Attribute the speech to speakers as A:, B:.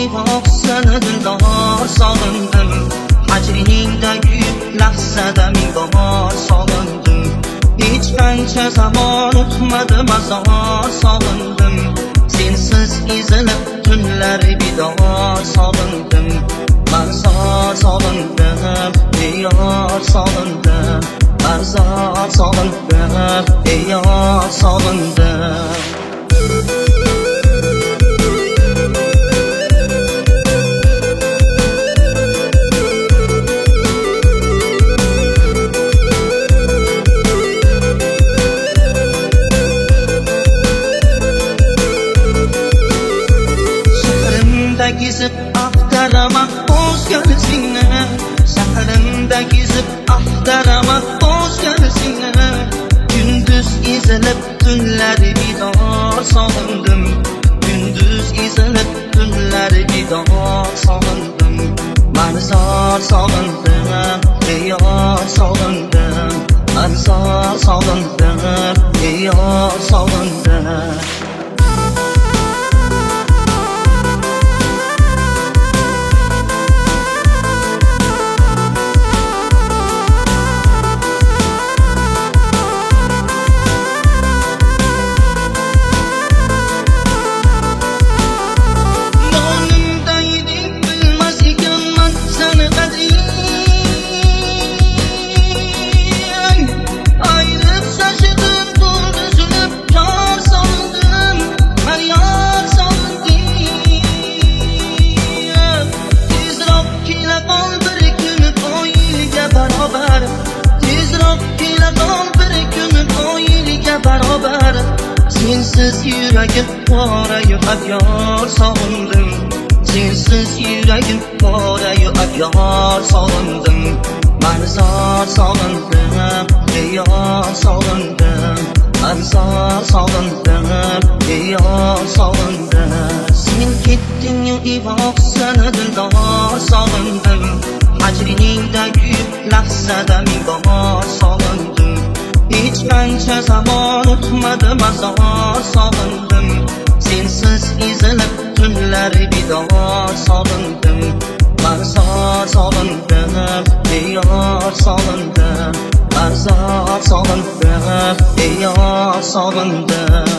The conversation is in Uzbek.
A: uyg'oq seni dildor sog'indim. Hajriningdagi lahzada ming bor sog'indim. Hech qancha zamon o'tmadi mazor sog'indim. Sensiz ezilib tunlar bidor sog'indim. Marzor sog'indim, yor sog'indim. Marzor sog'indim, yor sog'indim. Gezib axtaraman o'zgarisingni, shahrimda gezib axtaraman o'zgarisingni. Kunduz ezilib tunlar bidor sog'indim. Kunduz ezilib tunlar bidor sog'indim. Marzor sog'indim, yor sog'indim. Marzor sog'indim, yor sog'indim. Sensiz yuragim qorayu abyor sog'indim. Sensiz yuragim qorayu abyor sog'indim. Marzor sog'indim, yor sog'indim. Marzor sog'indim, yor sog'indim. Sen ketding-yu uyg'oq seni dildor sog'indim. Hajriningdagi lahzada ming bor sog'indim. Hech qancha zamon o'tmadi mazor sog'indim. Sensiz ezilib tunlar bidor sog'indim. Marzor sog'indim, yor sog'indim. Marzor sog'indim, yor sog'indim.